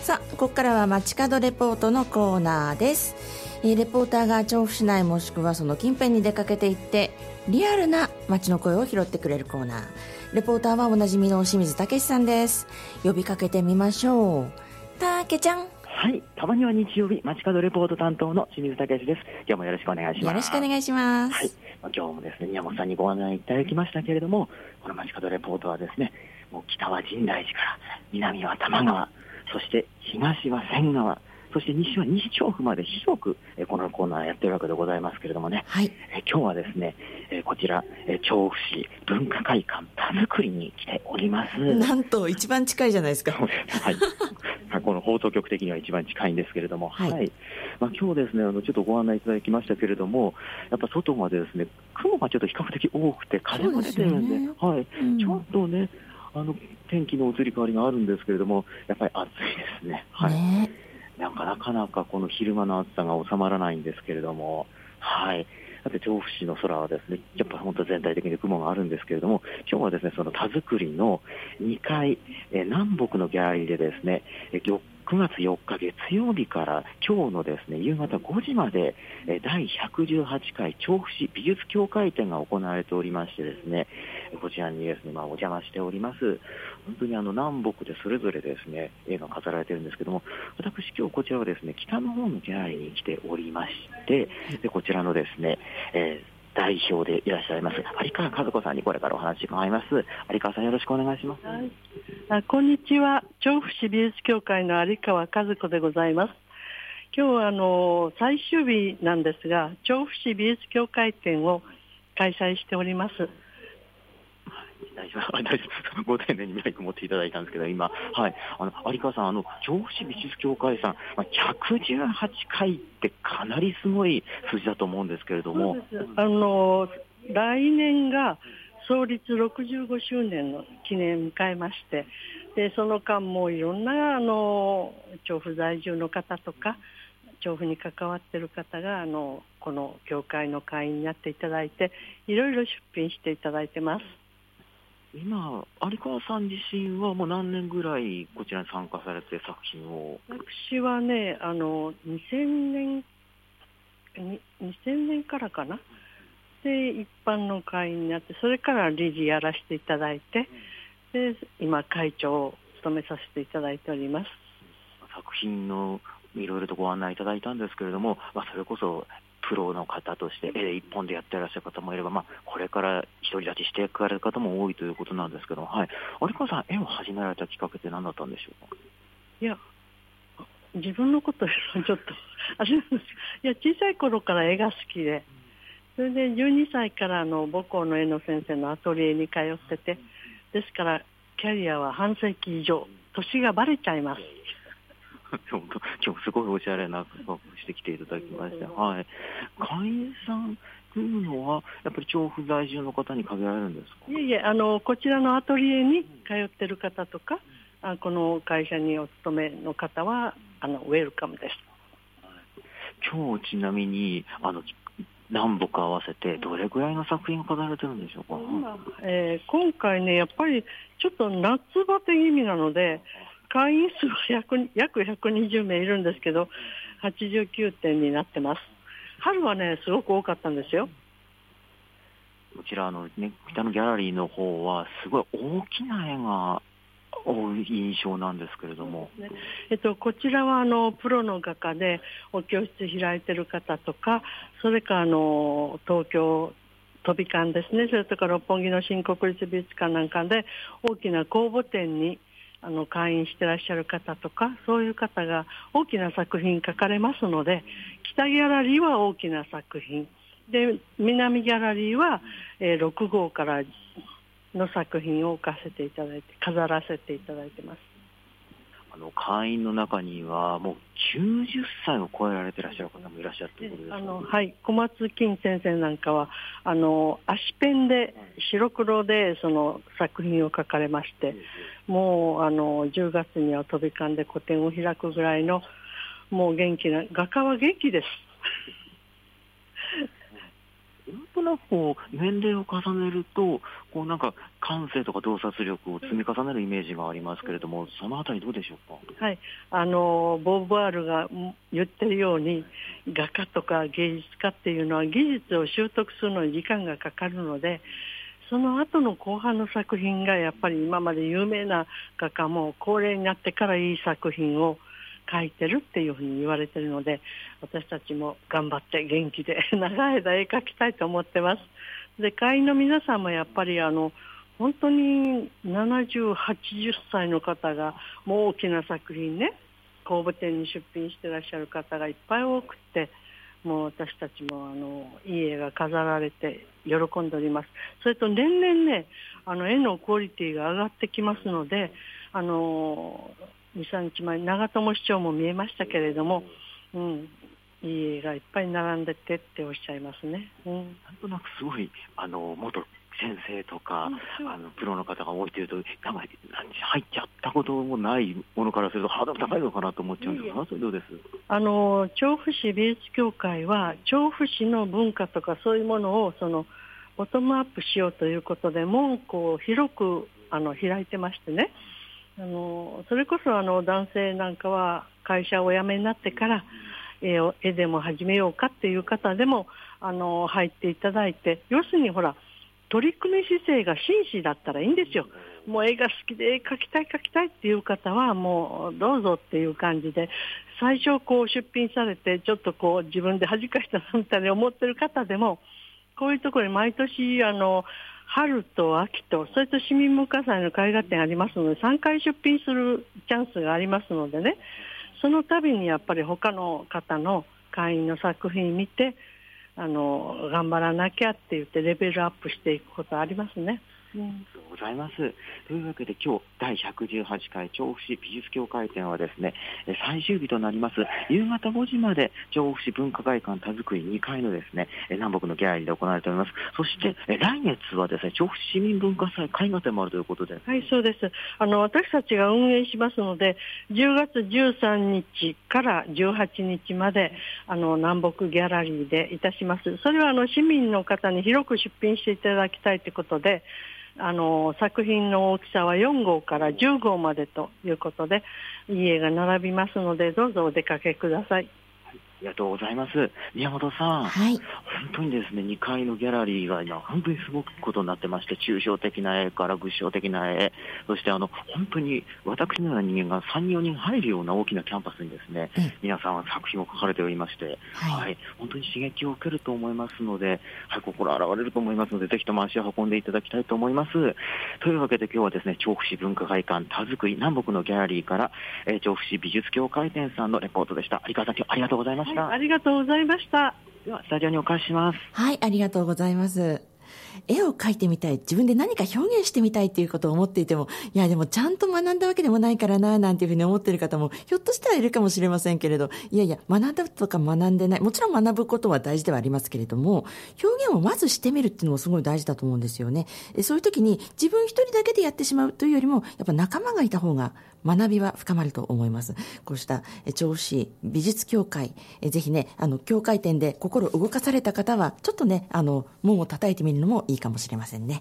さあ、ここからは街角レポートのコーナーです。レポーターが調布市内もしくはその近辺に出かけていってリアルな街の声を拾ってくれるコーナー。レポーターはおなじみの清水武さんです。呼びかけてみましょう。たけちゃん。 はい、たまには日曜日街角レポート担当の清水武です。今日もよろしくお願いします。 よろしくお願いします。 はい、今日もですね、宮本さんにご案内いただきましたけれども、この街角レポートはですね、もう北は深大寺から南は多摩川、そして東は仙川、そして西は西調布まで広くこのコーナーやってるわけでございますけれどもね、 はい、 今日はですね、こちら調布市文化会館田作りに来ております。 なんと一番近いじゃないですか。 はい、この放送局的には一番近いんですけれども、はい、今日ですね、ちょっとご案内いただきましたけれども、やっぱ外までですね、雲がちょっと比較的多くて風も出てるんで、はい、ちょっとね、天気の移り変わりがあるんですけれども、やっぱり暑いですね。はい、なかなかこの昼間の暑さが収まらないんですけれども、はい。だって調布市の空はですね、やっぱ本当全体的に雲があるんですけれども、今日はですね、その田作りの2階、南北のギャラリーでですね、9月4日月曜日から今日のですね、夕方5時まで、第118回調布市美術協会展が行われておりましてですね、こちらにですね、お邪魔しております。本当に南北でそれぞれですね、絵が飾られているんですけども、私今日こちらはですね、北の方のギャラリーに来ておりまして、でこちらのですね、代表でいらっしゃいます有川和子さんにこれからお話伺います。有川さん、よろしくお願いします。 はい、こんにちは。調布市美術協会の有川和子でございます。今日は最終日なんですが、調布市美術協会展を開催しております。 大丈夫ご丁寧にマイク持っていただいたんですけど、今、はい、有川さん、調布市美術協会さん、118回ってかなりすごい数字だと思うんですけれども、 来年が創立65周年の記念を迎えまして、でその間もいろんな調布在住の方とか調布に関わっている方がこの協会の会員になっていただいて、いろいろ出品していただいてます。 今、有川さん自身はもう何年ぐらいこちらに参加されて作品を？ 私はね、2000年からかな。で、一般の会員になって、それから理事やらせていただいて、で、今会長を務めさせていただいております。 作品のいろいろとご案内いただいたんですけれども、それこそプロの方として絵一本でやっていらっしゃる方もいれば、これから独り立ちしていかれる方も多いということなんですけど、はい、有川さん、絵を始められたきっかけって何だったんでしょうか？ いや、自分のことちょっとあれなんです。いや、小さい頃から絵が好きで、それで12歳から母校の絵の先生のアトリエに通ってて、ですからキャリアは半世紀以上、年がバレちゃいます。 今日すごいおしゃれな格好してきていただきまして、はい、会員さんというのはやっぱり調布在住の方に限られるんですか？ いえ、こちらのアトリエに通ってる方とか、この会社にお勤めの方はウェルカムです。 今日ちなみに南北合わせてどれぐらいの作品が飾られてるんでしょうか？ 今回ね、やっぱりちょっと夏バテ気味なので、会員数は約120名いるんですけど、89点になってます。春はね、すごく多かったんですよ。 こちら北のギャラリーの方はすごい大きな絵が多い印象なんですけれども、 こちらはプロの画家でお教室開いてる方とか、それから東京飛び館ですね、それとか六本木の新国立美術館なんかで大きな公募展に会員してらっしゃる方とか、そういう方が大きな作品描かれますので、北ギャラリーは大きな作品で、南ギャラリーは、6号からの作品を置かせていただいて、飾らせていただいてます。 会員の中にはもう90歳を超えられていらっしゃる方もいらっしゃるということですか？ はい、小松金先生なんかは足ペンで白黒でその作品を描かれまして、もう10月には飛び館で個展を開くぐらいの、もう元気な画家は元気です。 本当となくこう年齢を重ねるとこうなんか感性とか洞察力を積み重ねるイメージがありますけれども、そのあたりどうでしょうか。 はい、ボーヴォワールが言ってるように、画家とか芸術家っていうのは技術を習得するのに時間がかかるので、その後の後半の作品がやっぱり今まで有名な画家も高齢になってからいい作品を描いてるっていうふうに言われてるので、私たちも頑張って元気で長い間絵描きたいと思ってます。で、会員の皆さんもやっぱり本当に70、80歳の方がもう大きな作品ね、公募展に出品していらっしゃる方がいっぱい多くて、もう私たちもいい絵が飾られて喜んでおります。それと年々ね、絵のクオリティが上がってきますので、2、3日前長友市長も見えましたけれども、いい絵がいっぱい並んでてっておっしゃいますね。 なんとなくすごい元先生とかプロの方が多いというと、なんか入っちゃったこともないものからするとハードル高いのかなと思っちゃうんですが、それどうです？ 調布市美術協会は調布市の文化とかそういうものをボトムアップしようということで門戸を広く開いてましてね、それこそ男性なんかは会社をお辞めになってから絵でも始めようかっていう方でも入っていただいて、要するにほら取り組み姿勢が真摯だったらいいんですよ。もう絵が好きで絵描きたいっていう方はもうどうぞっていう感じで、最初こう出品されてちょっとこう自分で恥かしたなみたいに思ってる方でも、こういうところに毎年春と秋とそれと市民文化祭の絵画展ありますので、3回出品するチャンスがありますのでね、その度にやっぱり他の方の会員の作品見て頑張らなきゃって言ってレベルアップしていくことありますね。 ありがとうございます。というわけで今日第118回調布市美術協会展はですね、最終日となります夕方5時まで調布市文化会館田作り2階のですね南北のギャラリーで行われております。そして来月はですね調布市市民文化祭絵画展もあるということで。 はい、そうです。私たちが運営しますので、10月13日から18日まで南北ギャラリーでいたします。それは市民の方に広く出品していただきたいということで、作品の大きさは4号から10号までということで、いい絵が並びますのでどうぞお出かけください。 ありがとうございます。宮本さん、 はい、 本当にですね2階のギャラリーが今本当にすごくことになってまして、抽象的な絵から具象的な絵、そして本当に私のような人間が3、4人入るような大きなキャンパスにですね、皆さんは作品を描かれておりまして、本当に刺激を受けると思いますので、心洗われると思いますので、ぜひとも足を運んでいただきたいと思います。というわけで今日はですね調布市文化会館田作り南北のギャラリーから、調布市美術協会展さんのレポートでした。ありがとうございました。 ありがとうございました。 ではスタジオにお返しします。 はい、ありがとうございます。絵を描いてみたい、自分で何か表現してみたいっていうことを思っていても、いやでもちゃんと学んだわけでもないからななんていうふうに思っている方もひょっとしたらいるかもしれませんけれど、いや学んだとか学んでない、もちろん学ぶことは大事ではありますけれども、表現をまずしてみるっていうのもすごい大事だと思うんですよね。そういう時に自分一人だけでやってしまうというよりも、やっぱ仲間がいた方が学びは深まると思います。こうした調布市美術協会、ぜひね協会展で心動かされた方はちょっとね門を叩いてみるのもいいかもしれませんね。